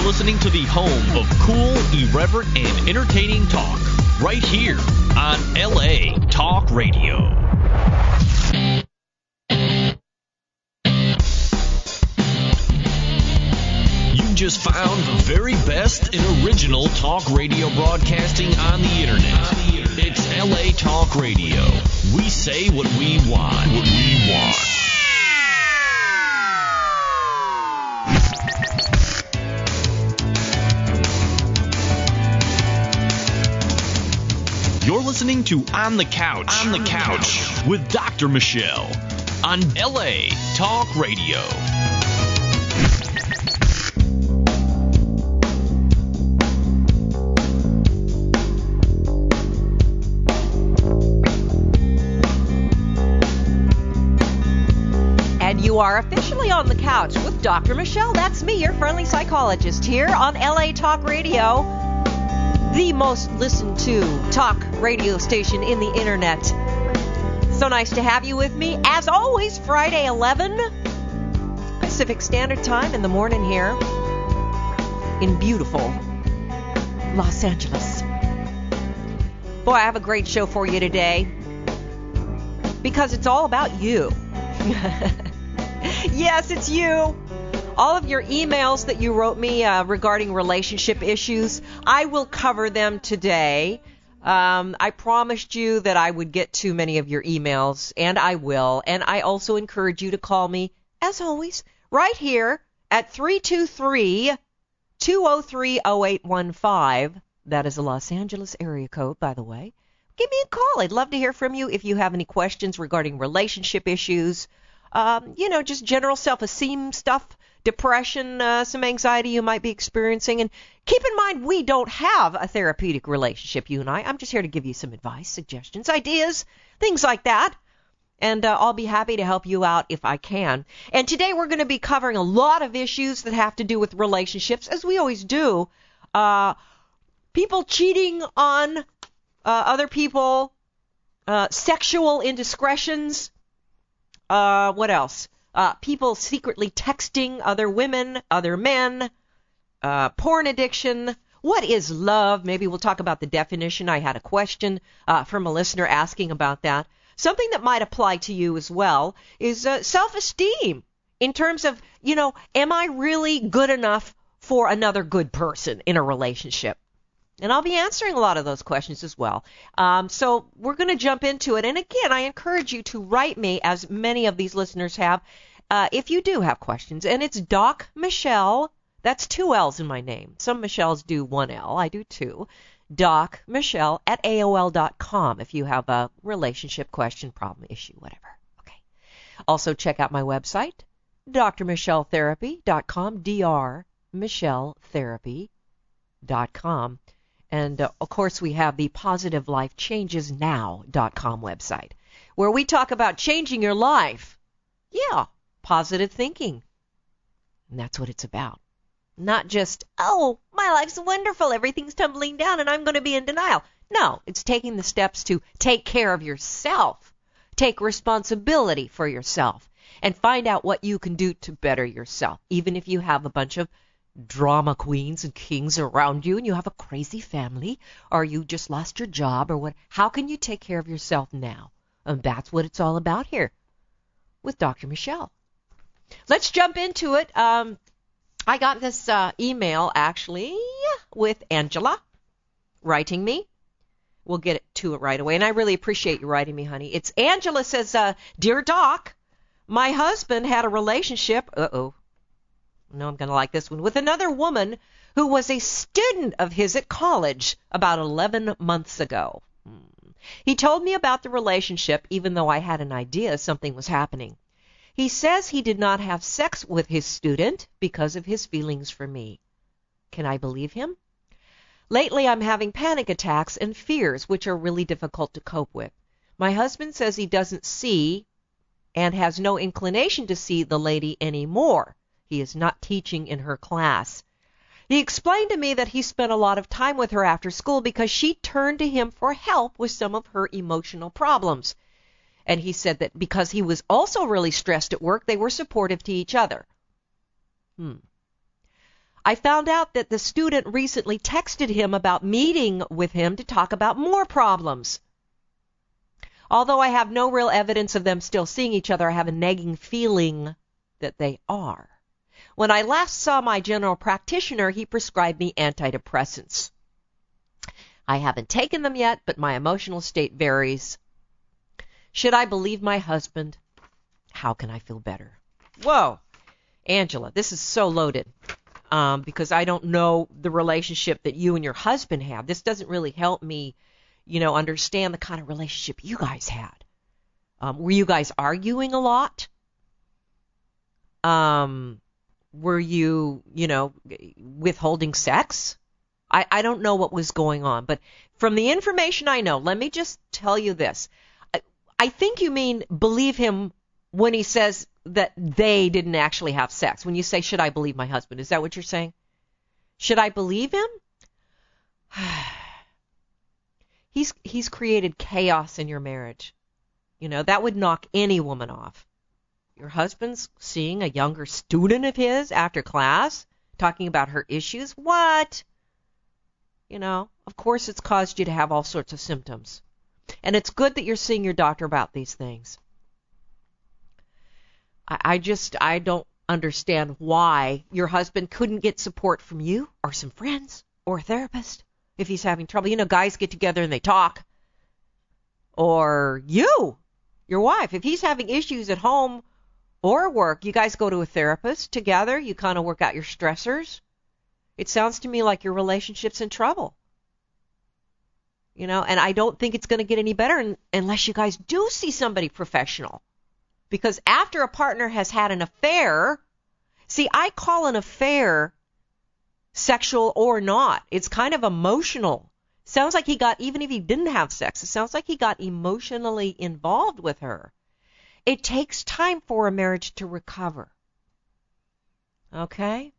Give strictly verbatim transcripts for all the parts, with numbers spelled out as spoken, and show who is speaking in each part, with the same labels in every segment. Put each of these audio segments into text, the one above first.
Speaker 1: listening to the home of cool, irreverent, and entertaining talk, right here on L A Talk Radio. You just found the very best in original talk radio broadcasting on the internet. It's L A Talk Radio. We say what we want. What we want. You're listening to On the Couch, On the Couch with Doctor Michelle on L A Talk Radio.
Speaker 2: And you are officially on the couch with Doctor Michelle. That's me, your friendly psychologist, here on L A Talk Radio, the most listened to talk radio station in the internet. So nice to have you with me. As always, Friday, eleven Pacific Standard Time in the morning here in beautiful Los Angeles. Boy, I have a great show for you today because it's all about you. Yes, it's you. All of your emails that you wrote me uh, regarding relationship issues, I will cover them today. Um, I promised you that I would get to many of your emails, and I will. And I also encourage you to call me, as always, right here at three two three, two oh three, oh eight one five. That is a Los Angeles area code, by the way. Give me a call. I'd love to hear from you if you have any questions regarding relationship issues, um, you know, just general self-esteem stuff, depression, uh, some anxiety you might be experiencing. And keep in mind, we don't have a therapeutic relationship, you and I. I'm just here to give you some advice, suggestions, ideas, things like that. And uh, I'll be happy to help you out if I can. And today we're going to be covering a lot of issues that have to do with relationships, as we always do. Uh, people cheating on uh, other people, uh, sexual indiscretions, uh, what else? Uh, people secretly texting other women, other men, uh, porn addiction. What is love? Maybe we'll talk about the definition. I had a question uh, from a listener asking about that. Something that might apply to you as well is uh, self-esteem in terms of, you know, am I really good enough for another good person in a relationship? And I'll be answering a lot of those questions as well. Um, so we're going to jump into it. And again, I encourage you to write me, as many of these listeners have, uh, if you do have questions. And it's Doc Michelle. That's two L's in my name. Some Michelles do one L. I do two. Doc Michelle at A O L dot com if you have a relationship question, problem, issue, whatever. Okay. Also, check out my website, D R Michelle Therapy dot com, D R Michelle Therapy dot com. And, uh, of course, we have the Positive Life Changes Now dot com website, where we talk about changing your life. Yeah, positive thinking. And that's what it's about. Not just, oh, my life's wonderful, everything's tumbling down, and I'm going to be in denial. No, it's taking the steps to take care of yourself, take responsibility for yourself, and find out what you can do to better yourself, even if you have a bunch of drama queens and kings around you and you have a crazy family, or you just lost your job, or what. How can you take care of yourself now? And that's what it's all about here with Doctor Michelle. Let's jump into it. Um, I got this uh, email, actually, with Angela writing me. We'll get to it right away. And I really appreciate you writing me, honey. It's Angela says, uh, Dear Doc, my husband had a relationship. Uh-oh. No, I'm going to like this one. With another woman who was a student of his at college about eleven months ago. Hmm. He told me about the relationship, even though I had an idea something was happening. He says he did not have sex with his student because of his feelings for me. Can I believe him? Lately, I'm having panic attacks and fears, which are really difficult to cope with. My husband says he doesn't see and has no inclination to see the lady anymore. He is not teaching in her class. He explained to me that he spent a lot of time with her after school because she turned to him for help with some of her emotional problems. And he said that because he was also really stressed at work, they were supportive to each other. Hmm. I found out that the student recently texted him about meeting with him to talk about more problems. Although I have no real evidence of them still seeing each other, I have a nagging feeling that they are. When I last saw my general practitioner, he prescribed me antidepressants. I haven't taken them yet, but my emotional state varies. Should I believe my husband? How can I feel better? Whoa, Angela, this is so loaded um, because I don't know the relationship that you and your husband have. This doesn't really help me, you know, understand the kind of relationship you guys had. Um, were you guys arguing a lot? Um, were you, you know, withholding sex? I, I don't know what was going on, but from the information I know, let me just tell you this. I, I think you mean believe him when he says that they didn't actually have sex. When you say, should I believe my husband? Is that what you're saying? Should I believe him? he's he's created chaos in your marriage. You know, that would knock any woman off. Your husband's seeing a younger student of his after class, talking about her issues. What? You know, of course it's caused you to have all sorts of symptoms. And it's good that you're seeing your doctor about these things. I, I just, I don't understand why your husband couldn't get support from you or some friends or a therapist if he's having trouble. You know, guys get together and they talk. Or you, your wife, if he's having issues at home or work, you guys go to a therapist together. You kind of work out your stressors. It sounds to me like your relationship's in trouble. You know, and I don't think it's going to get any better unless you guys do see somebody professional. Because after a partner has had an affair, see, I call an affair sexual or not. It's kind of emotional. Sounds like he got, even if he didn't have sex, it sounds like he got emotionally involved with her. It takes time for a marriage to recover. Okay?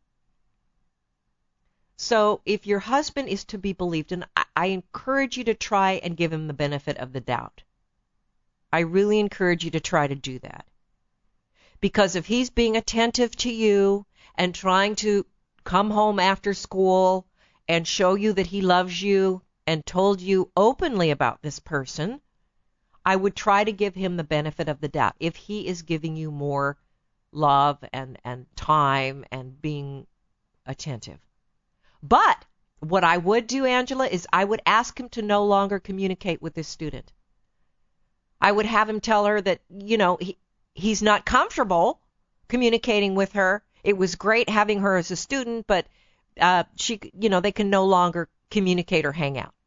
Speaker 2: So if your husband is to be believed, and I, I encourage you to try and give him the benefit of the doubt. I really encourage you to try to do that. Because if he's being attentive to you and trying to come home after school and show you that he loves you and told you openly about this person, I would try to give him the benefit of the doubt. If he is giving you more love and, and time and being attentive. But what I would do, Angela, is I would ask him to no longer communicate with this student. I would have him tell her that, you know, he, he's not comfortable communicating with her. It was great having her as a student, but uh, she, you know, they can no longer communicate or hang out.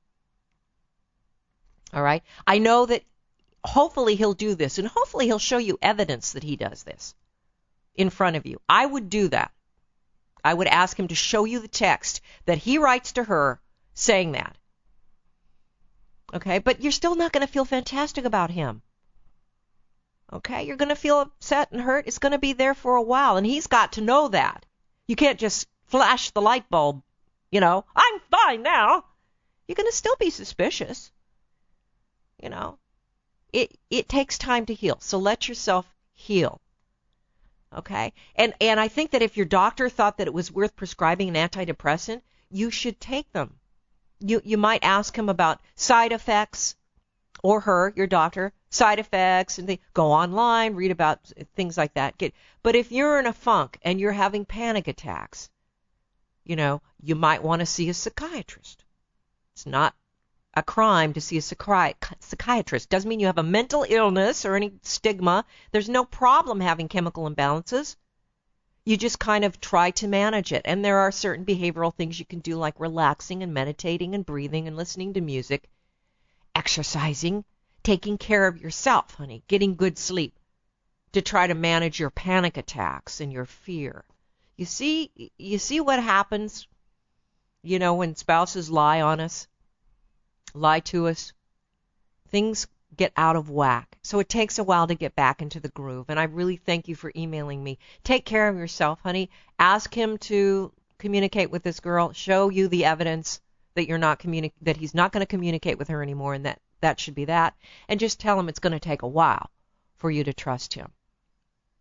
Speaker 2: All right? I know that hopefully he'll do this, and hopefully he'll show you evidence that he does this in front of you. I would do that. I would ask him to show you the text that he writes to her saying that. Okay, but you're still not going to feel fantastic about him. Okay, you're going to feel upset and hurt. It's going to be there for a while, and he's got to know that. You can't just flash the light bulb, you know, I'm fine now. You're going to still be suspicious. You know, it it takes time to heal, so let yourself heal. Okay, and and I think that if your doctor thought that it was worth prescribing an antidepressant, you should take them. You you might ask him about side effects, or her, your doctor, side effects, and they go online, read about things like that. Get, but if you're in a funk and you're having panic attacks, you know, you might want to see a psychiatrist. It's not a crime to see a psychi- psychiatrist. Doesn't mean you have a mental illness or any stigma. There's no problem having chemical imbalances. You just kind of try to manage it. And there are certain behavioral things you can do, like relaxing and meditating and breathing and listening to music, exercising, taking care of yourself, honey, getting good sleep to try to manage your panic attacks and your fear. You see, you see what happens, you know, when spouses lie on us, lie to us, things get out of whack. So it takes a while to get back into the groove. And I really thank you for emailing me. Take care of yourself, honey. Ask him to communicate with this girl, show you the evidence that you're not communi- that he's not going to communicate with her anymore, and that that should be that. And just tell him it's going to take a while for you to trust him.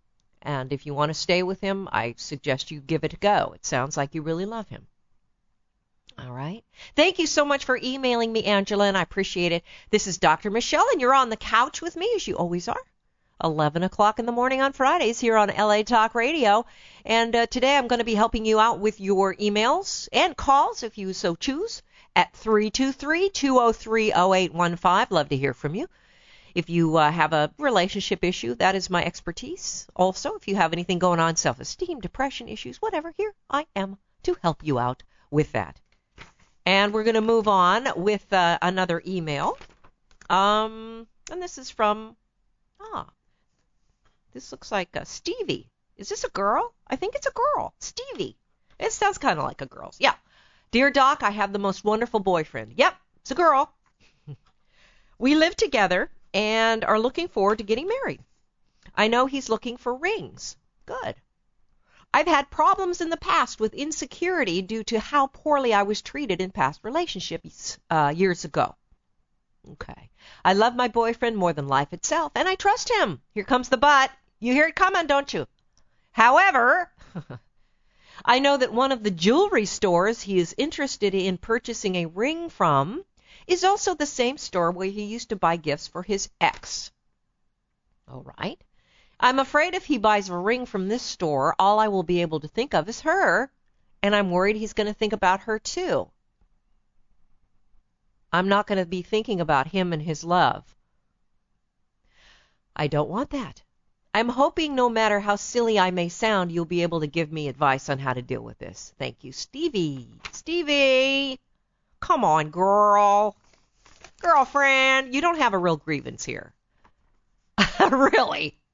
Speaker 2: And if you want to stay with him, I suggest you give it a go. It sounds like you really love him. All right. Thank you so much for emailing me, Angela, and I appreciate it. This is Doctor Michelle, and you're on the couch with me, as you always are. eleven o'clock in the morning on Fridays here on L A Talk Radio. And uh, today I'm going to be helping you out with your emails and calls, if you so choose, at three two three, two oh three, oh eight one five. Love to hear from you. If you uh, have a relationship issue, that is my expertise. Also, if you have anything going on, self-esteem, depression issues, whatever, here I am to help you out with that. And we're going to move on with uh, another email. Um, and this is from, ah, this looks like uh, Stevie. Is this a girl? I think it's a girl. Stevie. It sounds kind of like a girl's. Yeah. Dear Doc, I have the most wonderful boyfriend. Yep, it's a girl. We live together and are looking forward to getting married. I know he's looking for rings. Good. I've had problems in the past with insecurity due to how poorly I was treated in past relationships uh, years ago. Okay. I love my boyfriend more than life itself, and I trust him. Here comes the but. You hear it coming, don't you? However, I know that one of the jewelry stores he is interested in purchasing a ring from is also the same store where he used to buy gifts for his ex. All right. I'm afraid if he buys a ring from this store, all I will be able to think of is her, and I'm worried he's going to think about her too. I'm not going to be thinking about him and his love. I don't want that. I'm hoping no matter how silly I may sound, you'll be able to give me advice on how to deal with this. Thank you, Stevie. Stevie! Come on, girl. Girlfriend, you don't have a real grievance here. Really?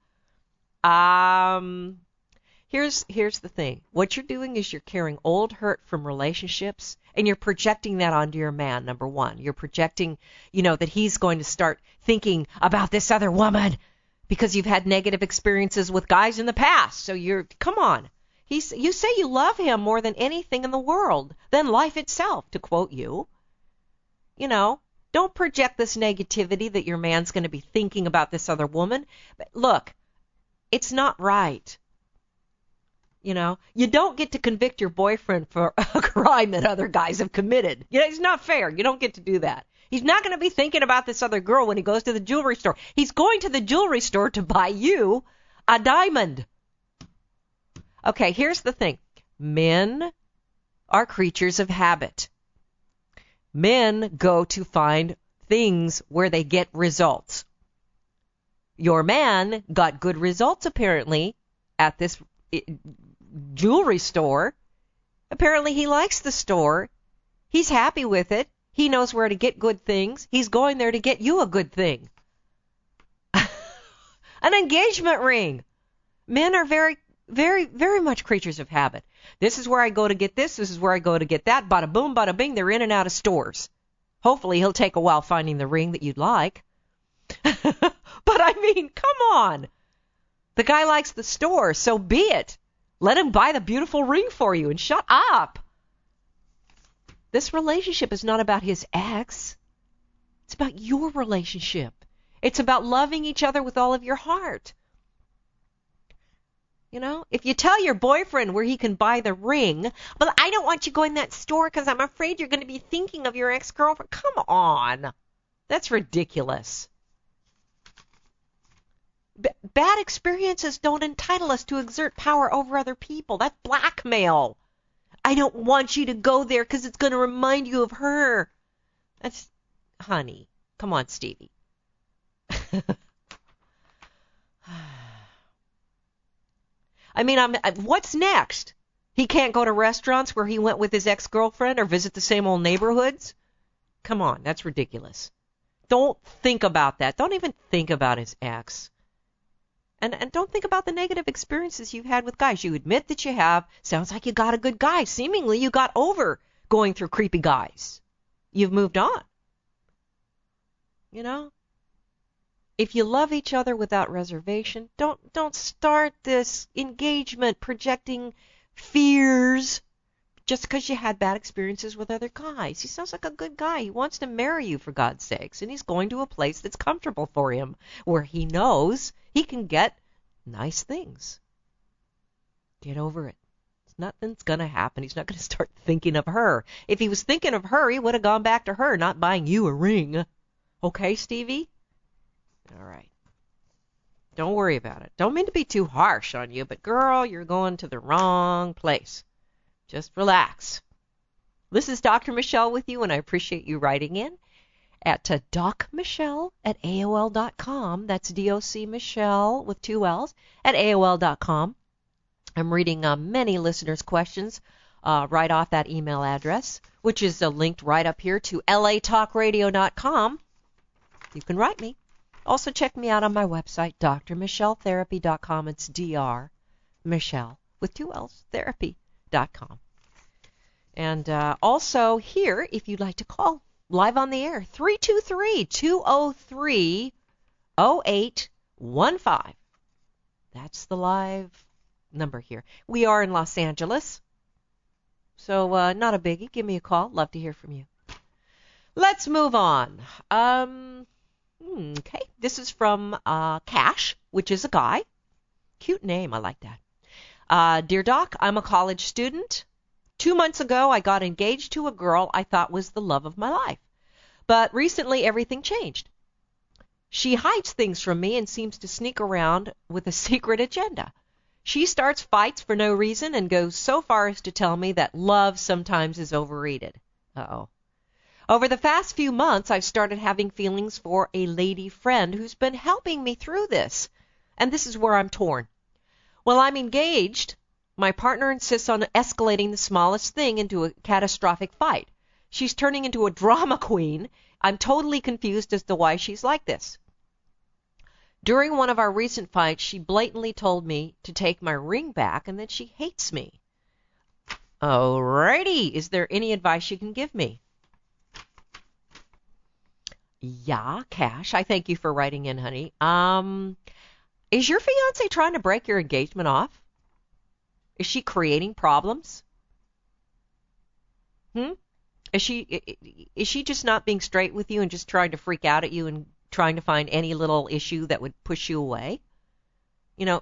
Speaker 2: Um, here's here's the thing. What you're doing is you're carrying old hurt from relationships, and you're projecting that onto your man, number one. You're projecting, you know, that he's going to start thinking about this other woman because you've had negative experiences with guys in the past. So you're, come on. He's, you say you love him more than anything in the world, than life itself, to quote you. You know, don't project this negativity that your man's going to be thinking about this other woman. But look, it's not right. You know, you don't get to convict your boyfriend for a crime that other guys have committed. You know, it's not fair. You don't get to do that. He's not going to be thinking about this other girl when he goes to the jewelry store. He's going to the jewelry store to buy you a diamond. Okay, here's the thing. Men are creatures of habit. Men go to find things where they get results. Your man got good results, apparently, at this jewelry store. Apparently he likes the store. He's happy with it. He knows where to get good things. He's going there to get you a good thing. An engagement ring. Men are very, very, very much creatures of habit. This is where I go to get this. This is where I go to get that. Bada boom, bada bing. They're in and out of stores. Hopefully he'll take a while finding the ring that you'd like. But I mean, come on. The guy likes the store, so be it. Let him buy the beautiful ring for you and shut up. This relationship is not about his ex. It's about your relationship. It's about loving each other with all of your heart. You know, if you tell your boyfriend where he can buy the ring, but I don't want you going to that store because I'm afraid you're going to be thinking of your ex-girlfriend. Come on. That's ridiculous. B- bad experiences don't entitle us to exert power over other people. That's blackmail. I don't want you to go there because it's going to remind you of her. That's, honey, come on, Stevie. I mean, I'm, what's next? He can't go to restaurants where he went with his ex-girlfriend or visit the same old neighborhoods? Come on, that's ridiculous. Don't think about that. Don't even think about his ex. And and don't think about the negative experiences you've had with guys. You admit that you have. Sounds like you got a good guy. Seemingly you got over going through creepy guys. You've moved on. You know? If you love each other without reservation, don't don't start this engagement projecting fears just because you had bad experiences with other guys. He sounds like a good guy. He wants to marry you, for God's sakes, and he's going to a place that's comfortable for him, where he knows he can get nice things. Get over it. Nothing's going to happen. He's not going to start thinking of her. If he was thinking of her, he would have gone back to her, not buying you a ring. Okay, Stevie? All right. Don't worry about it. Don't mean to be too harsh on you, but girl, you're going to the wrong place. Just relax. This is Doctor Michelle with you, and I appreciate you writing in at uh, docmichelle at A O L dot com. That's D O C Michelle with two L's at A O L dot com. I'm reading uh, many listeners' questions uh, right off that email address, which is uh, linked right up here to L A talk radio dot com. You can write me. Also check me out on my website, D R michelle therapy dot com. It's D R Michelle with two L's, therapy dot com. And uh, also here, if you'd like to call live on the air, three two three, two oh three, oh eight one five. That's the live number here. We are in Los Angeles, so uh, not a biggie. Give me a call. Love to hear from you. Let's move on. Um, okay, this is from uh, Cash, which is a guy. Cute name. I like that. Uh, Dear Doc, I'm a college student. Two months ago, I got engaged to a girl I thought was the love of my life. But recently, everything changed. She hides things from me and seems to sneak around with a secret agenda. She starts fights for no reason and goes so far as to tell me that love sometimes is overrated. Uh-oh. Over the past few months, I've started having feelings for a lady friend who's been helping me through this. And this is where I'm torn. While I'm engaged, my partner insists on escalating the smallest thing into a catastrophic fight. She's turning into a drama queen. I'm totally confused as to why she's like this. During one of our recent fights, she blatantly told me to take my ring back and that she hates me. Alrighty, is there any advice you can give me? Yeah, Cash, I thank you for writing in, honey. Um, is your fiance trying to break your engagement off? Is she creating problems? Hmm? Is she is she just not being straight with you and just trying to freak out at you and trying to find any little issue that would push you away? You know,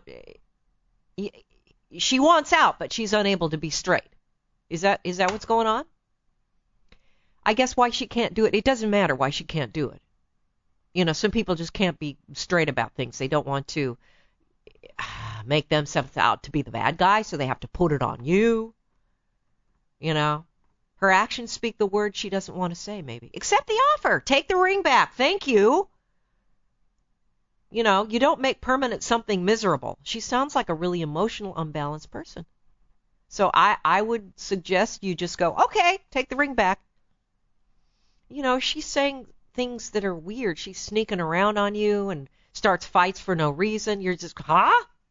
Speaker 2: she wants out, but she's unable to be straight. Is that is that what's going on? I guess why she can't do it, it doesn't matter why she can't do it. You know, some people just can't be straight about things. They don't want to make themselves out to be the bad guy, so they have to put it on you. You know, her actions speak the words she doesn't want to say, maybe. Accept the offer. Take the ring back. Thank you. You know, you don't make permanent something miserable. She sounds like a really emotional, unbalanced person. So I, I would suggest you just go, okay, take the ring back. You know, she's saying things that are weird. She's sneaking around on you and starts fights for no reason. You're just, huh?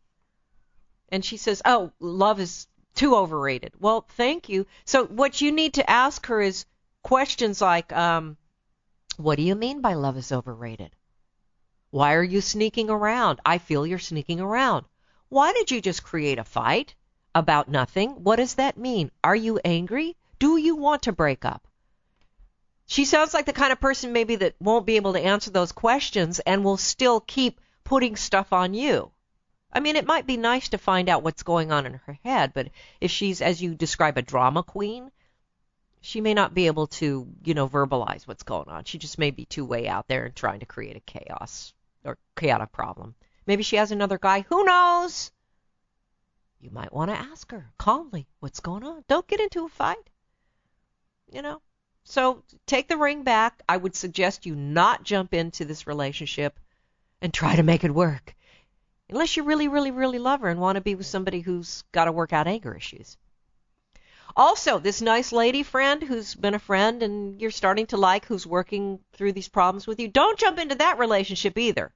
Speaker 2: And she says, oh, love is too overrated. Well, thank you. So what you need to ask her is questions like, um, what do you mean by love is overrated? Why are you sneaking around? I feel you're sneaking around. Why did you just create a fight about nothing? What does that mean? Are you angry? Do you want to break up? She sounds like the kind of person maybe that won't be able to answer those questions and will still keep putting stuff on you. I mean, it might be nice to find out what's going on in her head, but if she's, as you describe, a drama queen, she may not be able to, you know, verbalize what's going on. She just may be too way out there and trying to create a chaos or chaotic problem. Maybe she has another guy. Who knows? You might want to ask her calmly, what's going on? Don't get into a fight. You know? So take the ring back. I would suggest you not jump into this relationship and try to make it work. Unless you really, really, really love her and want to be with somebody who's got to work out anger issues. Also, this nice lady friend who's been a friend and you're starting to like, who's working through these problems with you, don't jump into that relationship either.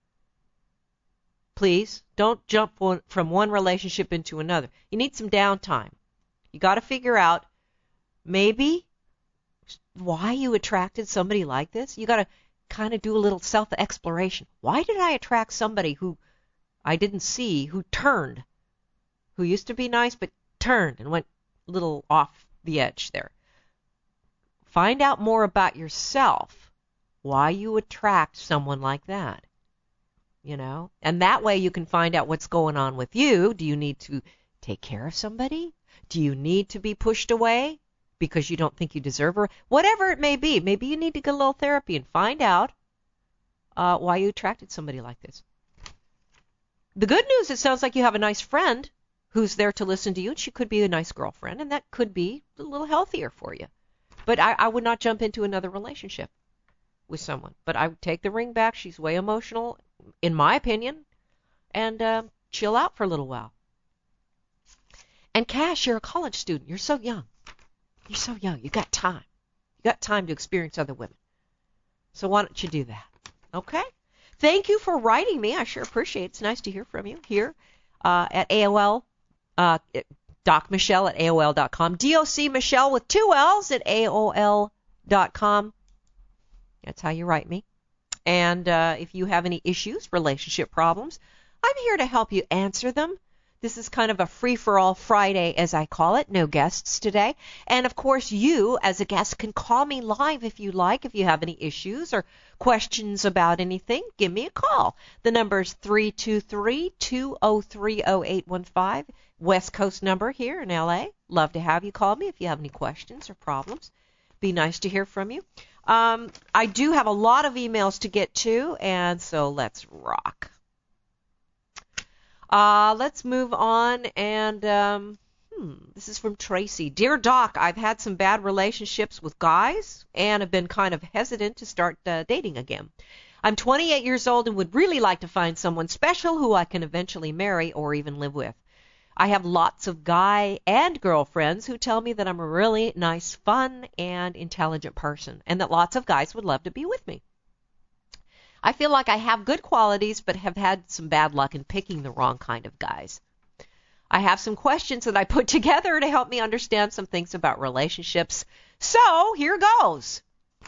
Speaker 2: Please, don't jump from one relationship into another. You need some downtime. You got to figure out maybe why you attracted somebody like this. You got to kind of do a little self-exploration. Why did I attract somebody who I didn't see, who turned, who used to be nice but turned and went a little off the edge there? Find out more about yourself, why you attract someone like that, you know? And that way you can find out what's going on with you. Do you need to take care of somebody? Do you need to be pushed away because you don't think you deserve her? Whatever it may be, maybe you need to get a little therapy and find out uh, why you attracted somebody like this. The good news, it sounds like you have a nice friend who's there to listen to you, and she could be a nice girlfriend, and that could be a little healthier for you. But I, I would not jump into another relationship with someone. But I would take the ring back. She's way emotional, in my opinion, and uh, chill out for a little while. And Cash, you're a college student. You're so young. You're so young. You got time. You got time to experience other women. So why don't you do that? Okay? Thank you for writing me. I sure appreciate it. It's nice to hear from you here uh, at A O L. Uh, Doc Michelle at A O L dot com. D O C Michelle with two L's at A O L dot com. That's how you write me. And uh, if you have any issues, relationship problems, I'm here to help you answer them. This is kind of a free-for-all Friday, as I call it. No guests today. And, of course, you, as a guest, can call me live if you like. If you have any issues or questions about anything, give me a call. The number is three two three, two oh three, oh eight one five. West Coast number here in L A. Love to have you call me if you have any questions or problems. Be nice to hear from you. Um, I do have a lot of emails to get to, and so let's rock. Uh, let's move on, and um, hmm, this is from Tracy. Dear Doc, I've had some bad relationships with guys and have been kind of hesitant to start uh, dating again. I'm twenty-eight years old and would really like to find someone special who I can eventually marry or even live with. I have lots of guy and girl friends who tell me that I'm a really nice, fun, and intelligent person, and that lots of guys would love to be with me. I feel like I have good qualities, but have had some bad luck in picking the wrong kind of guys. I have some questions that I put together to help me understand some things about relationships. So, here goes.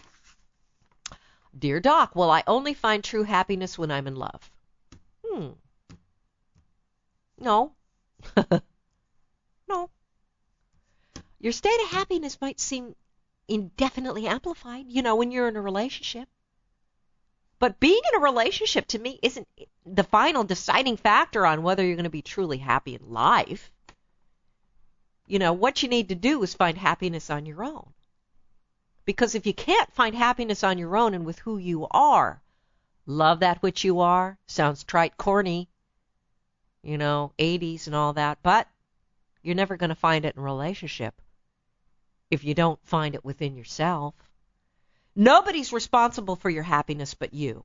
Speaker 2: Dear Doc, will I only find true happiness when I'm in love? Hmm. No. No. Your state of happiness might seem indefinitely amplified, you know, when you're in a relationship. But being in a relationship, to me, isn't the final deciding factor on whether you're going to be truly happy in life. You know, what you need to do is find happiness on your own. Because if you can't find happiness on your own and with who you are, love that which you are, sounds trite, corny, you know, eighties and all that, but you're never going to find it in a relationship if you don't find it within yourself. Nobody's responsible for your happiness but you.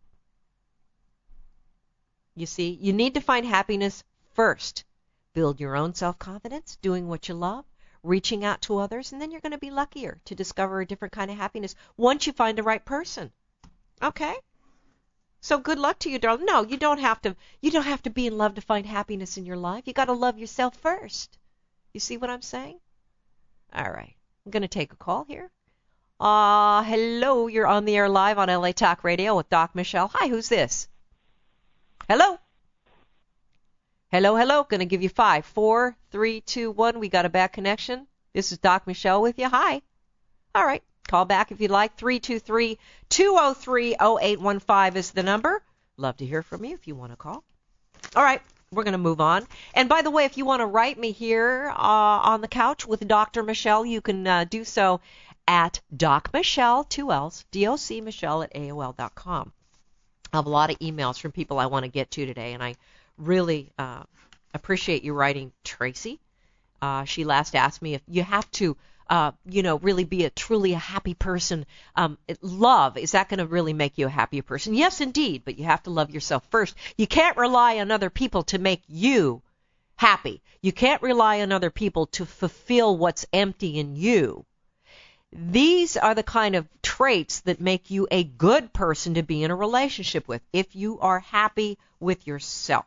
Speaker 2: You see, you need to find happiness first. Build your own self-confidence, doing what you love, reaching out to others, and then you're going to be luckier to discover a different kind of happiness once you find the right person. Okay? So good luck to you, darling. No, you don't have to you don't have to be in love to find happiness in your life. You got to love yourself first. You see what I'm saying? All right. I'm going to take a call here. Uh, hello, you're on the air live on L A Talk Radio with Doc Michelle. Hi, who's this? Hello? Hello, hello. Going to give you five, four, three, two, one. We got a bad connection. This is Doc Michelle with you. Hi. All right. Call back if you'd like. three two three, two oh three, oh eight one five is the number. Love to hear from you if you want to call. All right. We're going to move on. And by the way, if you want to write me here uh, on the couch with Doctor Michelle, you can uh, do so at Doc Michelle, two L's, D O C Michelle at A O L dot com. I have a lot of emails from people I want to get to today, and I really uh, appreciate you writing Tracy. Uh, she last asked me if you have to, uh, you know, really be a truly a happy person. Um, love, is that going to really make you a happier person? Yes, indeed, but you have to love yourself first. You can't rely on other people to make you happy. You can't rely on other people to fulfill what's empty in you. These are the kind of traits that make you a good person to be in a relationship with, if you are happy with yourself.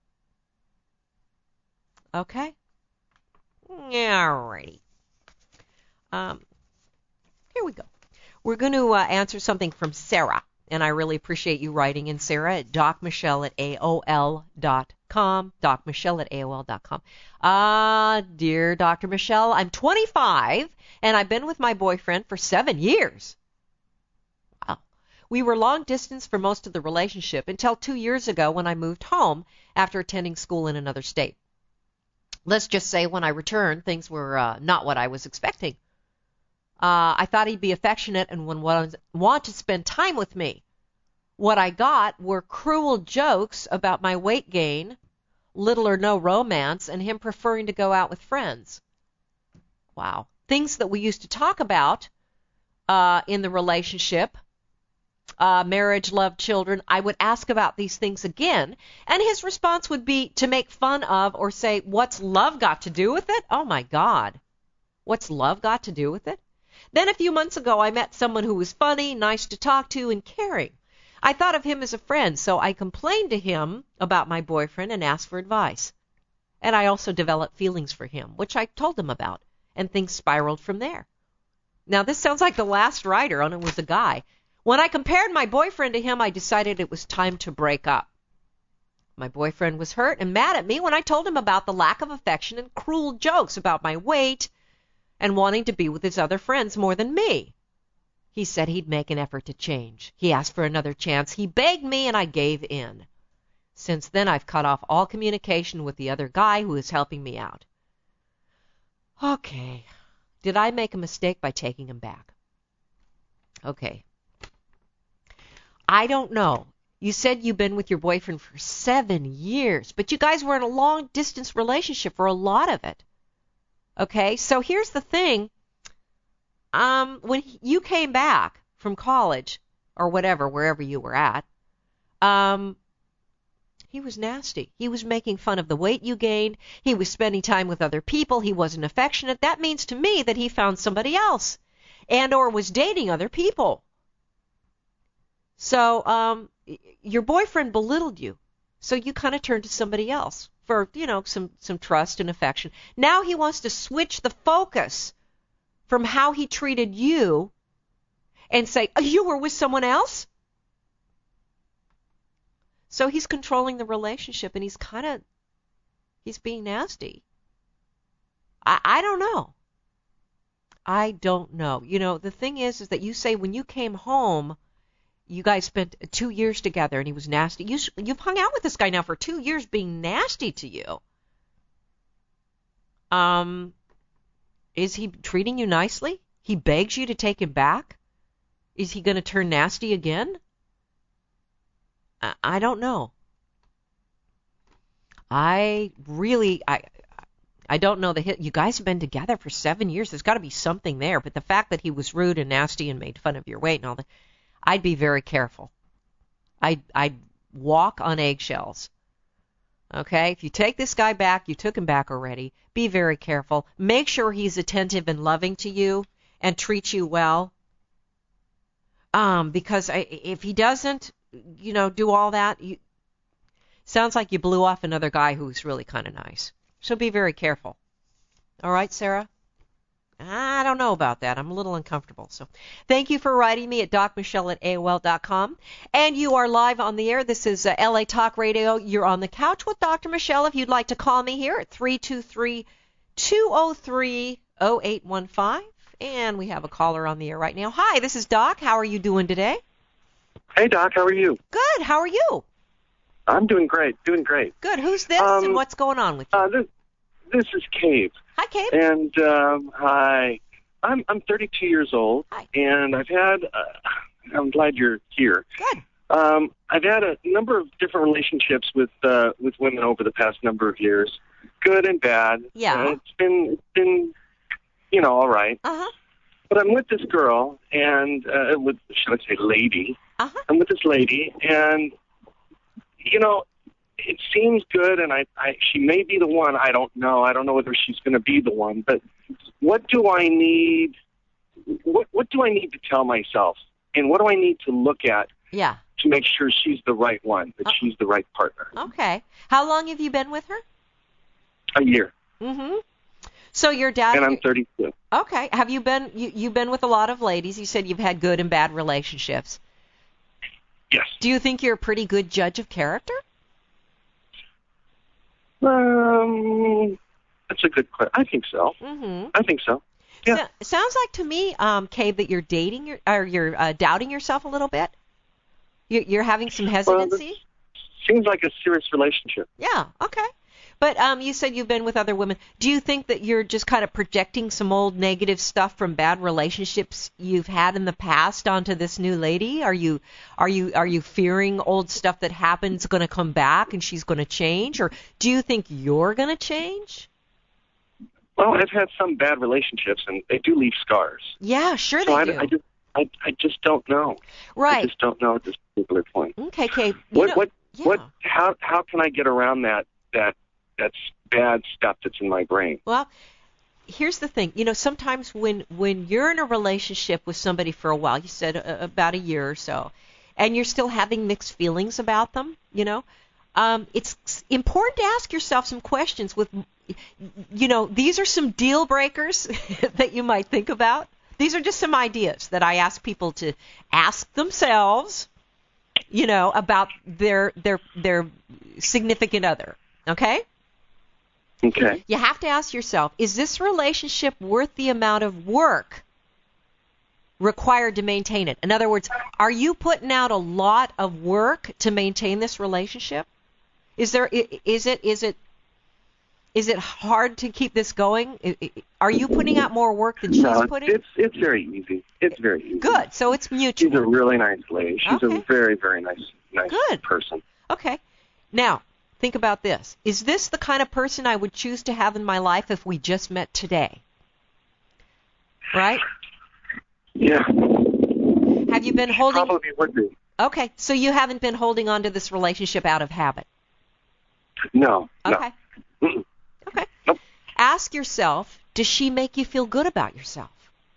Speaker 2: Okay? Alrighty. Um, here we go. We're going to uh, answer something from Sarah, and I really appreciate you writing in, Sarah, at Doc Michelle at A O L dot com. Doc Michelle at A O L dot com. Uh, dear Doctor Michelle, I'm twenty-five, and I've been with my boyfriend for seven years. Wow. We were long distance for most of the relationship until two years ago when I moved home after attending school in another state. let's just say when I returned, things were uh, not what I was expecting. Uh, I thought he'd be affectionate and would want want to spend time with me. What I got were cruel jokes about my weight gain, little or no romance, and him preferring to go out with friends. Wow. Things that we used to talk about uh, in the relationship, uh, marriage, love, children, I would ask about these things again, and his response would be to make fun of or say, what's love got to do with it? Oh, my God. What's love got to do with it? Then a few months ago, I met someone who was funny, nice to talk to, and caring. I thought of him as a friend, so I complained to him about my boyfriend and asked for advice. And I also developed feelings for him, which I told him about, and things spiraled from there. Now, this sounds like the last writer, and it was a guy. When I compared my boyfriend to him, I decided it was time to break up. My boyfriend was hurt and mad at me when I told him about the lack of affection and cruel jokes about my weight and wanting to be with his other friends more than me. He said he'd make an effort to change. He asked for another chance. He begged me, and I gave in. Since then, I've cut off all communication with the other guy who is helping me out. Okay. Did I make a mistake by taking him back? Okay. I don't know. You said you've been with your boyfriend for seven years, but you guys were in a long-distance relationship for a lot of it. Okay, so here's the thing. Um, when you came back from college, or whatever, wherever you were at, um, he was nasty. He was making fun of the weight you gained. He was spending time with other people. He wasn't affectionate. That means to me that he found somebody else and or was dating other people. So um, your boyfriend belittled you, so you kind of turned to somebody else for, you know, some, some trust and affection. Now he wants to switch the focus from how he treated you and say, oh, you were with someone else? So he's controlling the relationship, and he's kind of, he's being nasty. I, I don't know. I don't know. You know, the thing is, is that you say when you came home, you guys spent two years together, and he was nasty. You, you've hung out with this guy now for two years being nasty to you. Um, is he treating you nicely? He begs you to take him back? Is he going to turn nasty again? I, I don't know. I really, I, I don't know the hit. You guys have been together for seven years. There's got to be something there. But the fact that he was rude and nasty and made fun of your weight and all that, I'd be very careful. I'd, I'd walk on eggshells. Okay? If you take this guy back, you took him back already, be very careful. Make sure he's attentive and loving to you and treats you well. Um, because I, if he doesn't, you know, do all that, you, sounds like you blew off another guy who's really kind of nice. So be very careful. All right, Sarah? I don't know about that. I'm a little uncomfortable. So thank you for writing me at doc michelle at A O L dot com. And you are live on the air. This is uh, L A Talk Radio. You're on the couch with Doctor Michelle. If you'd like to call me here at three two three, two oh three, oh eight one five. And we have a caller on the air right now. Hi, this is Doc. How are you doing today?
Speaker 3: Hey, Doc. How are you?
Speaker 2: Good. How are you?
Speaker 3: I'm doing great. Doing great.
Speaker 2: Good. Who's this
Speaker 3: um,
Speaker 2: and what's going on with you?
Speaker 3: Uh, this, this is Cave.
Speaker 2: Hi, Cave.
Speaker 3: And um, hi. I'm I'm thirty-two years old,
Speaker 2: Hi.
Speaker 3: and I've had. Uh, I'm glad you're here.
Speaker 2: Good.
Speaker 3: Um, I've had a number of different relationships with uh, with women over the past number of years, good and bad.
Speaker 2: Yeah.
Speaker 3: Uh, it's been it's been, you know, all right.
Speaker 2: Uh huh.
Speaker 3: But I'm with this girl, and uh, with should I say lady?
Speaker 2: Uh huh.
Speaker 3: I'm with this lady, and you know, it seems good, and I, I she may be the one. I don't know. I don't know whether she's going to be the one. But what do I need? What what do I need to tell myself, and what do I need to look at?
Speaker 2: Yeah.
Speaker 3: To make sure she's the right one, that
Speaker 2: uh,
Speaker 3: she's the right partner.
Speaker 2: Okay. How long have you been with her?
Speaker 3: A year.
Speaker 2: Mm-hmm. So your dad.
Speaker 3: And I'm thirty-two.
Speaker 2: Okay. Have you been? You, you've been with a lot of ladies. You said you've had good and bad relationships.
Speaker 3: Yes.
Speaker 2: Do you think you're a pretty good judge of character?
Speaker 3: Um, that's a good question. I think so.
Speaker 2: Mm-hmm.
Speaker 3: I think so. Yeah.
Speaker 2: So, it sounds like to me, um, Cave, that you're dating your, or you're uh, doubting yourself a little bit. You, you're having some hesitancy.
Speaker 3: Well, seems like a serious relationship.
Speaker 2: Yeah. Okay. But um, you said you've been with other women. Do you think that you're just kind of projecting some old negative stuff from bad relationships you've had in the past onto this new lady? Are you are you are you fearing old stuff that happened's going to come back and she's going to change, or do you think you're going to change?
Speaker 3: Well, I've had some bad relationships, and they do leave scars.
Speaker 2: Yeah, sure
Speaker 3: so
Speaker 2: they
Speaker 3: I,
Speaker 2: do.
Speaker 3: I just I, I just don't know.
Speaker 2: Right.
Speaker 3: I just don't know at this particular point.
Speaker 2: Okay, Kate.
Speaker 3: What
Speaker 2: know,
Speaker 3: what
Speaker 2: yeah.
Speaker 3: what? How how can I get around that that that's bad stuff that's in my brain?
Speaker 2: Well, here's the thing. You know, sometimes when when you're in a relationship with somebody for a while, you said uh, about a year or so, and you're still having mixed feelings about them, you know, um, it's important to ask yourself some questions with, you know, these are some deal breakers that you might think about. These are just some ideas that I ask people to ask themselves, you know, about their their their significant other. Okay?
Speaker 3: Okay.
Speaker 2: You have to ask yourself, is this relationship worth the amount of work required to maintain it? In other words, are you putting out a lot of work to maintain this relationship? Is there is it is it is it hard to keep this going? Are you putting out more work than she's
Speaker 3: no,
Speaker 2: putting?
Speaker 3: it's it's very easy. It's very easy.
Speaker 2: Good. So it's mutual.
Speaker 3: She's a really nice lady. She's
Speaker 2: Okay.
Speaker 3: a very very nice nice
Speaker 2: Good.
Speaker 3: person.
Speaker 2: Okay. Now, think about this. Is this the kind of person I would choose to have in my life if we just met today? Right?
Speaker 3: Yeah.
Speaker 2: Have you been holding...
Speaker 3: Probably would be.
Speaker 2: Okay, so you haven't been holding on to this relationship out of habit?
Speaker 3: No.
Speaker 2: Okay.
Speaker 3: No.
Speaker 2: Okay.
Speaker 3: Nope.
Speaker 2: Ask yourself, does she make you feel good about yourself?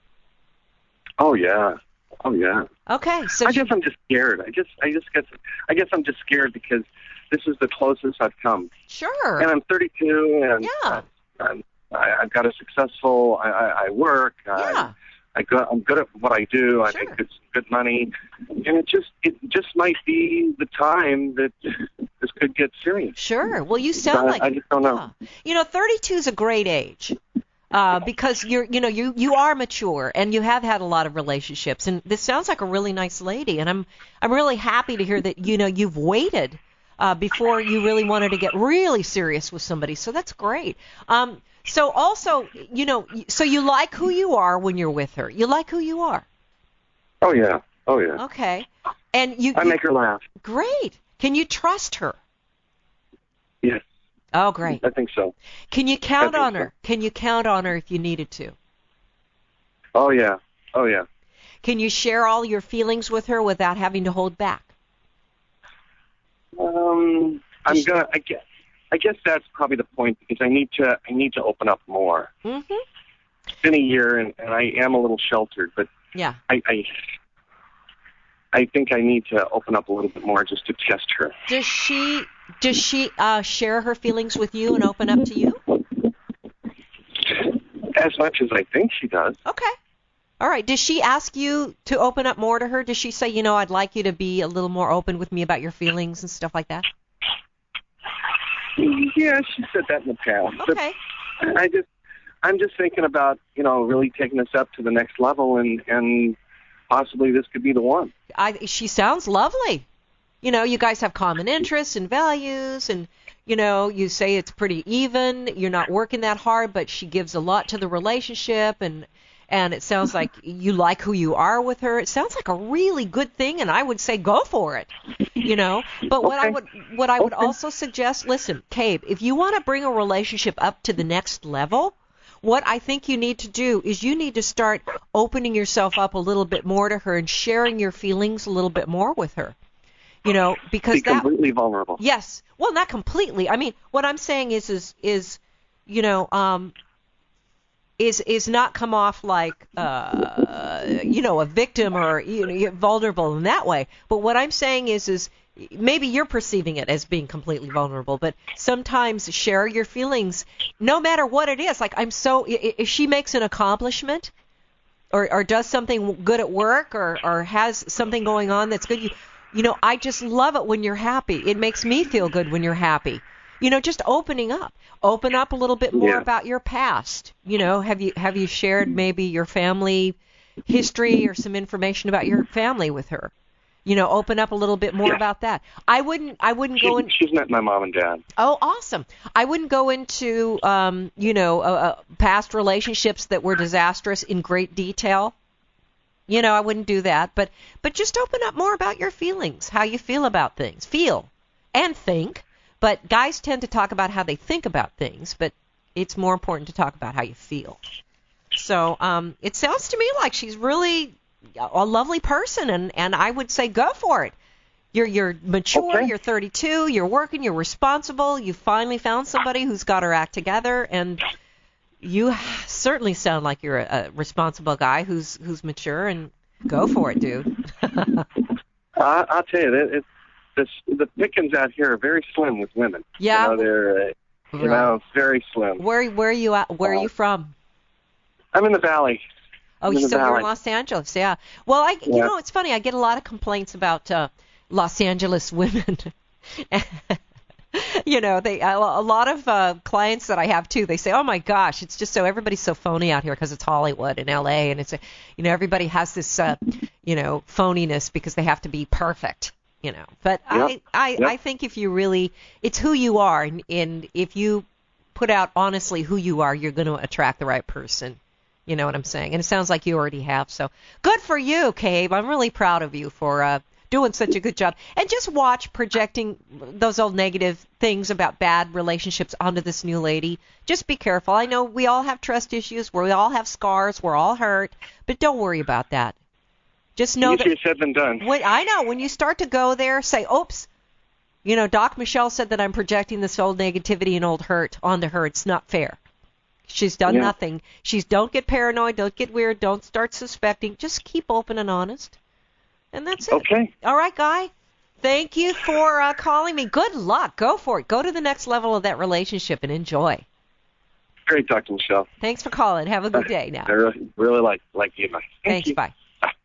Speaker 3: Oh yeah. Oh yeah.
Speaker 2: Okay, so
Speaker 3: I
Speaker 2: she-
Speaker 3: guess I'm just scared. I just I just guess I guess I'm just scared because this is the closest I've come.
Speaker 2: Sure.
Speaker 3: And I'm thirty-two, and
Speaker 2: Yeah.
Speaker 3: I'm, I, I've got a successful. I, I, I work.
Speaker 2: Yeah.
Speaker 3: I, I go, I'm good at what I do. I
Speaker 2: Sure.
Speaker 3: make good, good money, and it just it just might be the time that this could get serious.
Speaker 2: Sure. Well, you sound
Speaker 3: I-
Speaker 2: like
Speaker 3: I just don't know.
Speaker 2: Yeah. You know, thirty-two is a great age. Uh, because you're, you know, you, you are mature and you have had a lot of relationships, and this sounds like a really nice lady, and I'm I'm really happy to hear that, you know, you've waited uh, before you really wanted to get really serious with somebody. So that's great. Um, so also, you know, so you like who you are when you're with her. You like who you are.
Speaker 3: Oh yeah. Oh yeah.
Speaker 2: Okay. And you.
Speaker 3: I
Speaker 2: you
Speaker 3: make her laugh.
Speaker 2: Great. Can you trust her?
Speaker 3: Yes.
Speaker 2: Oh, great.
Speaker 3: I think so.
Speaker 2: Can you count
Speaker 3: I think
Speaker 2: on
Speaker 3: so.
Speaker 2: her? Can you count on her if you needed to?
Speaker 3: Oh yeah. Oh yeah.
Speaker 2: Can you share all your feelings with her without having to hold back?
Speaker 3: Um, I'm gonna. I guess. I guess that's probably the point because I need to. I need to open up more.
Speaker 2: Mm-hmm.
Speaker 3: It's been a year, and, and I am a little sheltered, but
Speaker 2: Yeah.
Speaker 3: I, I. I think I need to open up a little bit more just to test her.
Speaker 2: Does she does she uh, share her feelings with you and open up to you?
Speaker 3: As much as I think she does.
Speaker 2: Okay. All right. Does she ask you to open up more to her? Does she say, you know, I'd like you to be a little more open with me about your feelings and stuff like that?
Speaker 3: Yeah, she said that in the past.
Speaker 2: Okay.
Speaker 3: But I just, I'm just thinking about, you know, really taking this up to the next level, and and possibly this could be the one.
Speaker 2: I, she sounds lovely. You know, you guys have common interests and values, and, you know, you say it's pretty even. You're not working that hard, but she gives a lot to the relationship, and and it sounds like you like who you are with her. It sounds like a really good thing, and I would say go for it. You know, but what I
Speaker 3: Okay.
Speaker 2: would what I would
Speaker 3: Okay.
Speaker 2: also suggest, listen, Cabe, if you want to bring a relationship up to the next level, what I think you need to do is you need to start opening yourself up a little bit more to her and sharing your feelings a little bit more with her. You know, because
Speaker 3: Be
Speaker 2: that
Speaker 3: completely vulnerable.
Speaker 2: yes, well, not completely. I mean, what I'm saying is is is you know, um is is not come off like uh you know, a victim or, you know, vulnerable in that way. But what I'm saying is is maybe you're perceiving it as being completely vulnerable, but sometimes share your feelings no matter what it is. Like, I'm so if she makes an accomplishment or or does something good at work or or has something going on that's good, you you know, I just love it when you're happy. It makes me feel good when you're happy. You know, just opening up. Open up a little bit more
Speaker 3: Yeah.
Speaker 2: about your past. You know, have you have you shared maybe your family history or some information about your family with her? You know, open up a little bit more
Speaker 3: Yeah.
Speaker 2: about that. I wouldn't. I wouldn't
Speaker 3: She,
Speaker 2: go in.
Speaker 3: she's met my mom and dad.
Speaker 2: Oh, awesome! I wouldn't go into, um, you know, uh, uh, past relationships that were disastrous in great detail. You know, I wouldn't do that. But, but just open up more about your feelings, how you feel about things, feel and think. But guys tend to talk about how they think about things, but it's more important to talk about how you feel. So, um, it sounds to me like she's really a lovely person, and, and I would say go for it. You're you're mature,
Speaker 3: Okay.
Speaker 2: you're thirty-two, you're working, you're responsible, you finally found somebody who's got her act together, and you certainly sound like you're a, a responsible guy who's who's mature, and go for it, dude.
Speaker 3: I, I'll tell you, it, it, this, the pickings out here are very slim with women.
Speaker 2: Yeah.
Speaker 3: You know, they're, uh, you
Speaker 2: Right.
Speaker 3: know, very slim.
Speaker 2: Where where are you at? Where are you from?
Speaker 3: I'm in the valley.
Speaker 2: Oh,
Speaker 3: in the
Speaker 2: so you're
Speaker 3: valley.
Speaker 2: in Los Angeles, yeah. Well, I you
Speaker 3: Yeah.
Speaker 2: know it's funny. I get a lot of complaints about uh, Los Angeles women. You know, they a, a lot of uh, clients that I have too. They say, "Oh my gosh, it's just so everybody's so phony out here because it's Hollywood and L A, and it's a, you know everybody has this uh, you know phoniness because they have to be perfect." You know, but
Speaker 3: Yep.
Speaker 2: I I,
Speaker 3: Yep.
Speaker 2: I think if you really, it's who you are, and, and if you put out honestly who you are, you're going to attract the right person. You know what I'm saying? And it sounds like you already have. So good for you, Cabe. I'm really proud of you for uh, doing such a good job. And just watch projecting those old negative things about bad relationships onto this new lady. Just be careful. I know we all have trust issues. We all have scars. We're all hurt. But don't worry about that. Just know
Speaker 3: Easier
Speaker 2: that
Speaker 3: said than done.
Speaker 2: when, I know when you start to go there, say, oops. You know, Doc Michelle said that I'm projecting this old negativity and old hurt onto her. It's not fair. She's done
Speaker 3: Yeah.
Speaker 2: nothing. She's don't get paranoid, don't get weird, don't start suspecting. Just keep open and honest. And that's it.
Speaker 3: Okay.
Speaker 2: All right, Guy. Thank you for uh, calling me. Good luck. Go for it. Go to the next level of that relationship and enjoy.
Speaker 3: Great, Doctor Michelle.
Speaker 2: Thanks for calling. Have a good day now.
Speaker 3: I really, really like like you, Mike. Thank
Speaker 2: Thanks.
Speaker 3: you.
Speaker 2: Bye.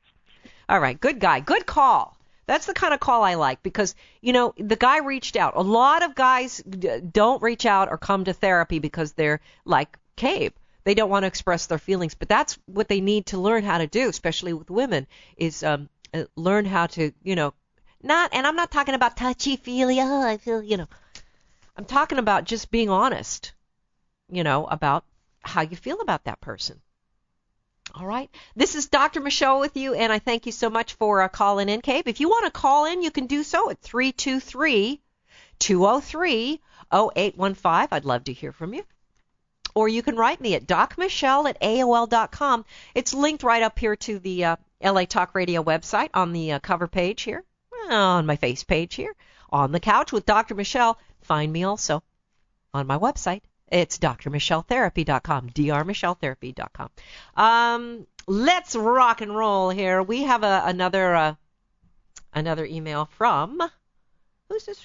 Speaker 2: All right. Good guy. Good call. That's the kind of call I like because, you know, the guy reached out. A lot of guys d- don't reach out or come to therapy because they're like Cabe. They don't want to express their feelings, but that's what they need to learn how to do, especially with women, is um, uh, learn how to, you know, not, and I'm not talking about touchy-feely, oh, I feel, you know. I'm talking about just being honest, you know, about how you feel about that person. All right. This is Doctor Michelle with you, and I thank you so much for uh, calling in, Cabe. If you want to call in, you can do so at three two three, two oh three, oh eight one five. I'd love to hear from you. Or you can write me at docmichelle at A O L dot com. It's linked right up here to the uh, L A Talk Radio website on the uh, cover page here, on my face page here, on the couch with Doctor Michelle. Find me also on my website. It's d r michelle therapy dot com, d r michelle therapy dot com. Um, let's rock and roll here. We have a, another uh, another email from, who's this?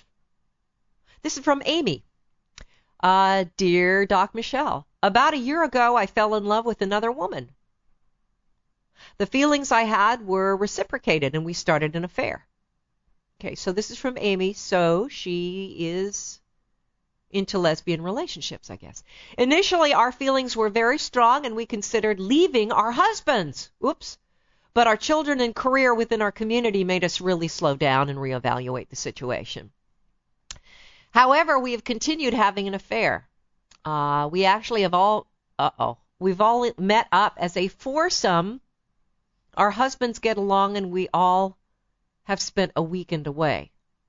Speaker 2: This is from Amy. Uh, Dear Doc Michelle, about a year ago I fell in love with another woman. The feelings I had were reciprocated and we started an affair. Okay, so this is from Amy. So she is into lesbian relationships, I guess. Initially, our feelings were very strong and we considered leaving our husbands. Oops. But our children and career within our community made us really slow down and reevaluate the situation. However, we have continued having an affair. Uh, we actually have all, uh-oh, we've all met up as a foursome. Our husbands get along and we all have spent a weekend away.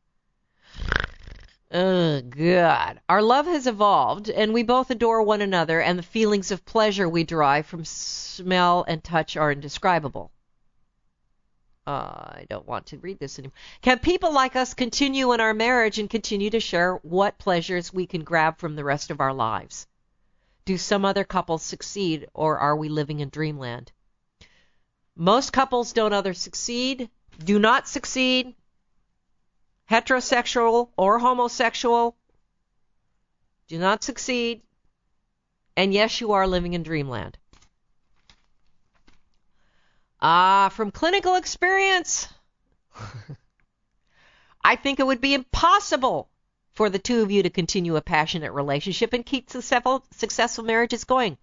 Speaker 2: Oh, God. Our love has evolved, and we both adore one another, and the feelings of pleasure we derive from smell and touch are indescribable. Uh, I don't want to read this anymore. Can people like us continue in our marriage and continue to share what pleasures we can grab from the rest of our lives? Do some other couples succeed, or are we living in dreamland? Most couples don't either succeed, do not succeed, heterosexual or homosexual, do not succeed, and yes, you are living in dreamland. Ah, from clinical experience, I think it would be impossible for the two of you to continue a passionate relationship and keep successful, successful marriages going.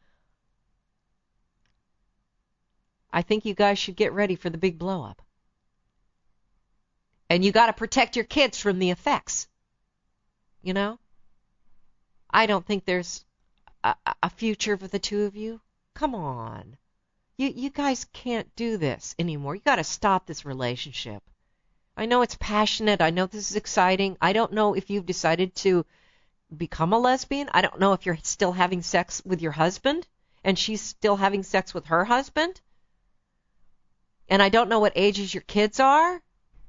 Speaker 2: I think you guys should get ready for the big blow-up. And you got to protect your kids from the effects. You know? I don't think there's a, a future for the two of you. Come on. You you guys can't do this anymore. You got to stop this relationship. I know it's passionate. I know this is exciting. I don't know if you've decided to become a lesbian. I don't know if you're still having sex with your husband and she's still having sex with her husband. And I don't know what ages your kids are.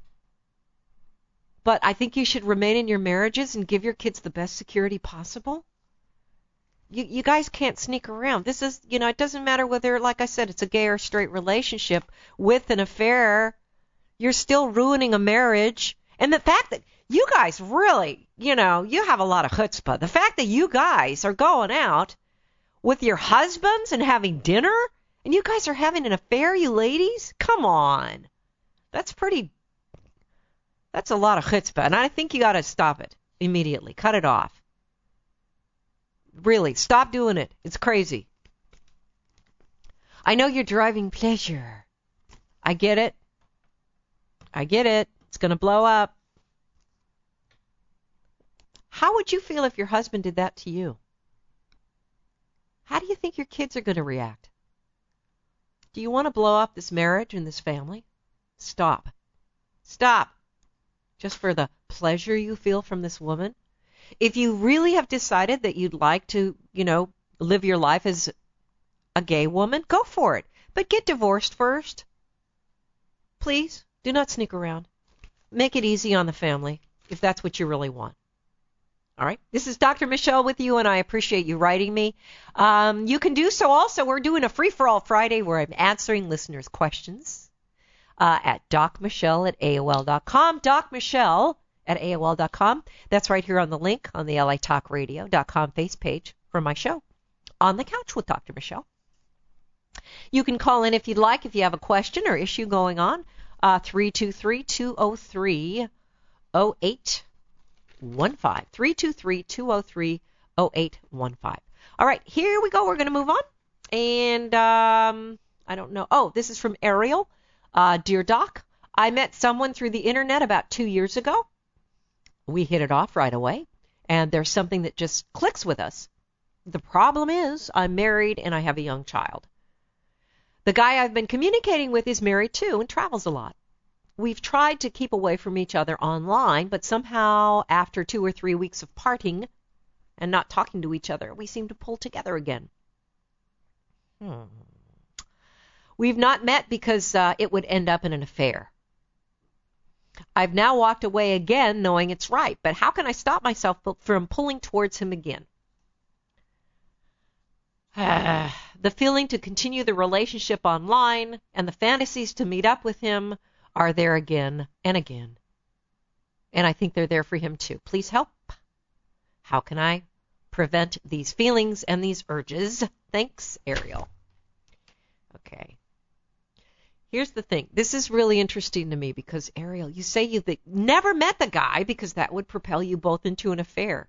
Speaker 2: But I think you should remain in your marriages and give your kids the best security possible. You you guys can't sneak around. This is, you know, it doesn't matter whether, like I said, it's a gay or straight relationship with an affair. You're still ruining a marriage. And the fact that you guys really, you know, you have a lot of chutzpah. The fact that you guys are going out with your husbands and having dinner, and you guys are having an affair, you ladies? Come on. That's pretty, that's a lot of chutzpah. And I think you got to stop it immediately. Cut it off. Really, stop doing it. It's crazy. I know you're driving pleasure. I get it. I get it. It's going to blow up. How would you feel if your husband did that to you? How do you think your kids are going to react? Do you want to blow up this marriage and this family? Stop. Stop. Just for the pleasure you feel from this woman? If you really have decided that you'd like to, you know, live your life as a gay woman, go for it. But get divorced first. Please, do not sneak around. Make it easy on the family if that's what you really want. All right. This is Doctor Michelle with you, and I appreciate you writing me. Um, you can do so also. We're doing a free-for-all Friday where I'm answering listeners' questions uh, at docmichelle at A O L dot com. docmichelle at A O L dot com. That's right here on the link on the L A Talk Radio dot com face page for my show, On the Couch with Doctor Michelle. You can call in if you'd like, if you have a question or issue going on, uh, three two three, two oh three, oh eight one five. three two three, two oh three, oh eight one five. All right, here we go. We're going to move on. And um, I don't know. Oh, this is from Ariel. Uh, Dear Doc, I met someone through the internet about two years ago. We hit it off right away, and there's something that just clicks with us. The problem is I'm married and I have a young child. The guy I've been communicating with is married too and travels a lot. We've tried to keep away from each other online, but somehow after two or three weeks of parting and not talking to each other, we seem to pull together again. Hmm. We've not met because uh, it would end up in an affair. I've now walked away again knowing it's right, but how can I stop myself from pulling towards him again? The feeling to continue the relationship online and the fantasies to meet up with him are there again and again. And I think they're there for him too. Please help. How can I prevent these feelings and these urges? Thanks, Ariel. Okay. Here's the thing. This is really interesting to me because, Ariel, you say you th- never met the guy because that would propel you both into an affair.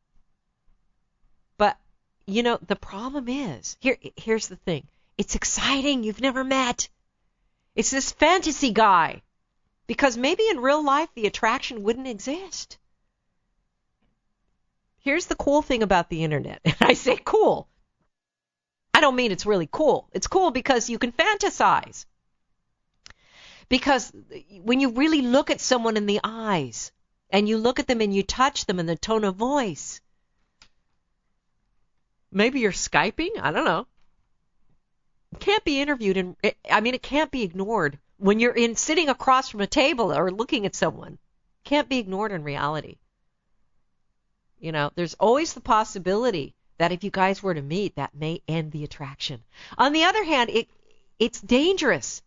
Speaker 2: But, you know, the problem is, here. here's the thing. It's exciting. You've never met. It's this fantasy guy. Because maybe in real life the attraction wouldn't exist. Here's the cool thing about the internet. And I say cool. I don't mean it's really cool. It's cool because you can fantasize. Because when you really look at someone in the eyes, and you look at them and you touch them in the tone of voice, maybe you're Skyping, I don't know. It can't be interviewed, and I mean, it can't be ignored. When you're in sitting across from a table or looking at someone, it can't be ignored in reality. You know, there's always the possibility that if you guys were to meet, that may end the attraction. On the other hand, it it's dangerous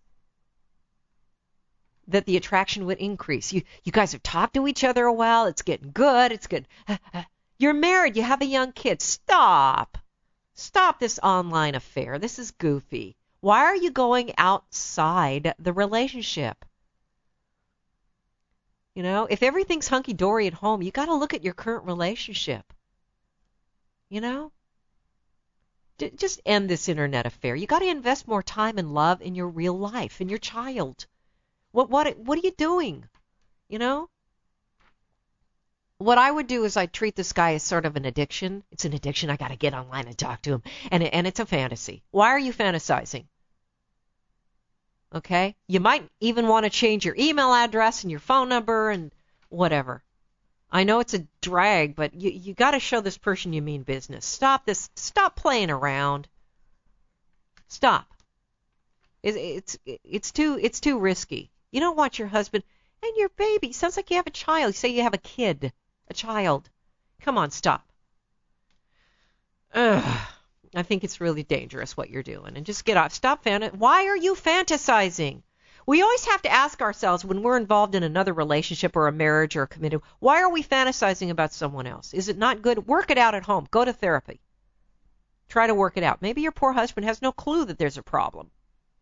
Speaker 2: that the attraction would increase. You you guys have talked to each other a while. It's getting good. It's good. You're married. You have a young kid. Stop. Stop this online affair. This is goofy. Why are you going outside the relationship? You know, if everything's hunky-dory at home, you got to look at your current relationship. You know? D- just end this internet affair. You got to invest more time and love in your real life, in your child. What what what are you doing? You know? What I would do is I'd treat this guy as sort of an addiction. It's an addiction. I got to get online and talk to him. And, and it's a fantasy. Why are you fantasizing? Okay? You might even want to change your email address and your phone number and whatever. I know it's a drag, but you you got to show this person you mean business. Stop this. Stop playing around. Stop. It, it's it's too it's too risky. You don't want your husband and your baby. Sounds like you have a child. You say you have a kid, a child. Come on, stop. Ugh. I think it's really dangerous what you're doing. And just get off. Stop fant. Why are you fantasizing? We always have to ask ourselves when we're involved in another relationship or a marriage or a committed, why are we fantasizing about someone else? Is it not good? Work it out at home. Go to therapy. Try to work it out. Maybe your poor husband has no clue that there's a problem.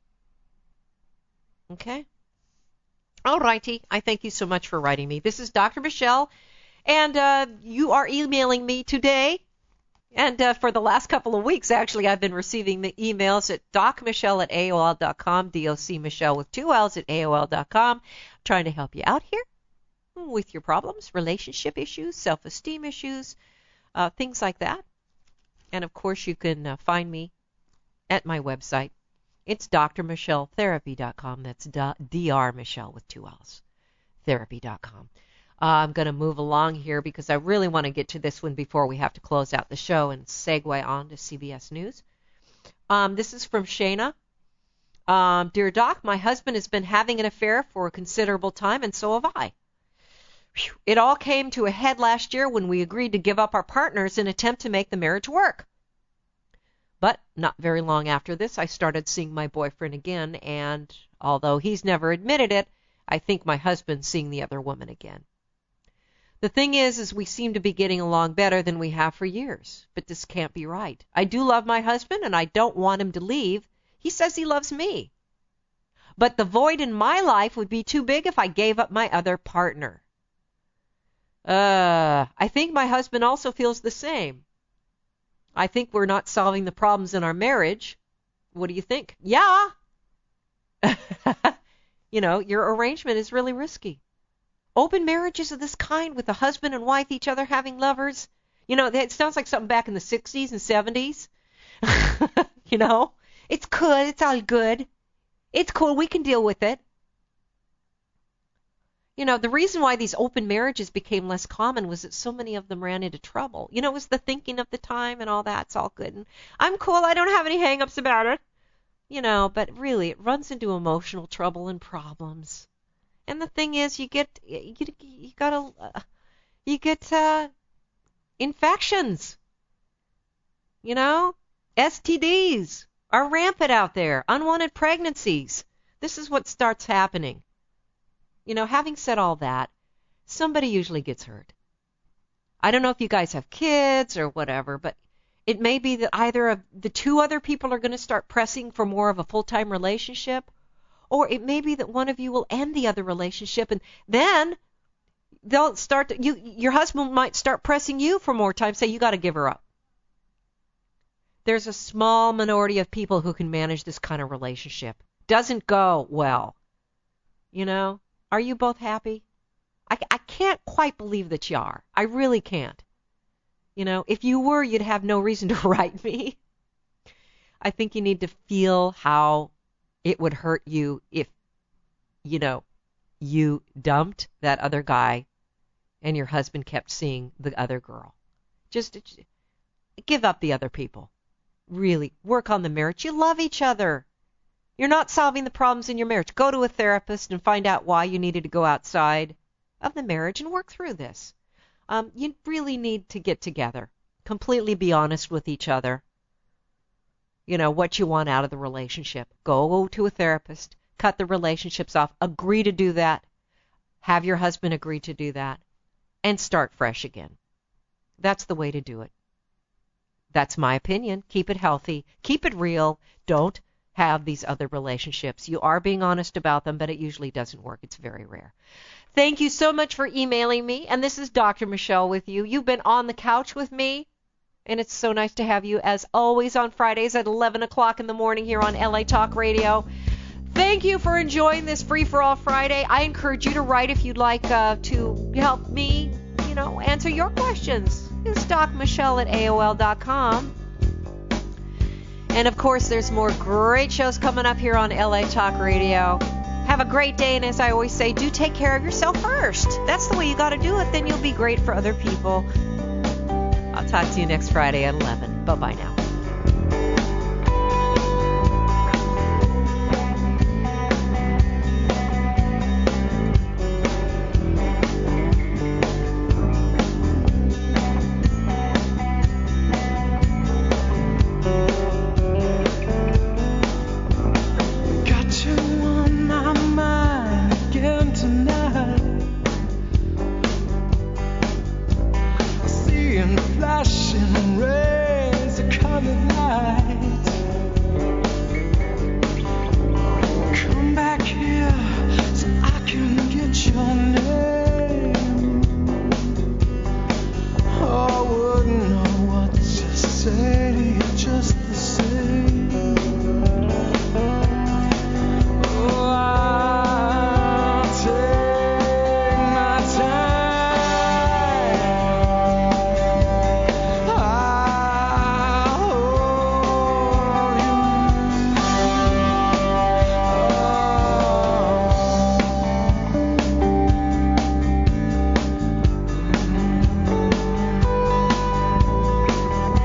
Speaker 2: Okay? All righty. I thank you so much for writing me. This is Doctor Michelle, and uh, you are emailing me today. And uh, for the last couple of weeks, actually, I've been receiving the emails at docmichelle at A O L dot com, D O C Michelle with two L's at A O L dot com, trying to help you out here with your problems, relationship issues, self-esteem issues, uh, things like that. And, of course, you can uh, find me at my website. It's D R Michelle Therapy dot com. That's D R Michelle with two L's, Therapy dot com. Uh, I'm going to move along here because I really want to get to this one before we have to close out the show and segue on to C B S News. Um, this is from Shayna. Um, Dear Doc, my husband has been having an affair for a considerable time, and so have I. Whew. It all came to a head last year when we agreed to give up our partners in an attempt to make the marriage work. But not very long after this, I started seeing my boyfriend again, and although he's never admitted it, I think my husband's seeing the other woman again. The thing is, is we seem to be getting along better than we have for years. But this can't be right. I do love my husband, and I don't want him to leave. He says he loves me. But the void in my life would be too big if I gave up my other partner. Uh, I think my husband also feels the same. I think we're not solving the problems in our marriage. What do you think? Yeah. You know, your arrangement is really risky. Open marriages of this kind with a husband and wife, each other having lovers. You know, it sounds like something back in the sixties and seventies. You know, it's good. It's all good. It's cool. We can deal with it. You know, the reason why these open marriages became less common was that so many of them ran into trouble. You know, it was the thinking of the time and all that. It's all good. And I'm cool. I don't have any hang-ups about it. You know, but really, it runs into emotional trouble and problems. And the thing is, you get you, you gotta uh, you get uh, infections. You know, S T Ds are rampant out there. Unwanted pregnancies. This is what starts happening. You know, having said all that, somebody usually gets hurt. I don't know if you guys have kids or whatever, but it may be that either of the two other people are going to start pressing for more of a full-time relationship. Or it may be that one of you will end the other relationship, and then they'll start to, you your husband might start pressing you for more time, say you got to give her up. There's a small minority of people who can manage this kind of relationship. Doesn't go well. You know, are you both happy? I, I can't quite believe that you are. I really can't. You know, if you were, you'd have no reason to write me. I think you need to feel how it would hurt you if, you know, you dumped that other guy and your husband kept seeing the other girl. Just give up the other people. Really, work on the marriage. You love each other. You're not solving the problems in your marriage. Go to a therapist and find out why you needed to go outside of the marriage and work through this. Um, you really need to get together. Completely be honest with each other. You know, what you want out of the relationship. Go to a therapist. Cut the relationships off. Agree to do that. Have your husband agree to do that. And start fresh again. That's the way to do it. That's my opinion. Keep it healthy. Keep it real. Don't have these other relationships. You are being honest about them, but it usually doesn't work. It's very rare. Thank you so much for emailing me. And this is Doctor Michelle with you. You've been on the couch with me. And it's so nice to have you, as always, on Fridays at eleven o'clock in the morning here on L A Talk Radio. Thank you for enjoying this Free for All Friday. I encourage you to write if you'd like uh, to help me, you know, answer your questions. It's doc michelle at A O L dot com. And of course, there's more great shows coming up here on L A Talk Radio. Have a great day, and as I always say, do take care of yourself first. That's the way you got to do it. Then you'll be great for other people. I'll talk to you next Friday at eleven. Bye-bye now.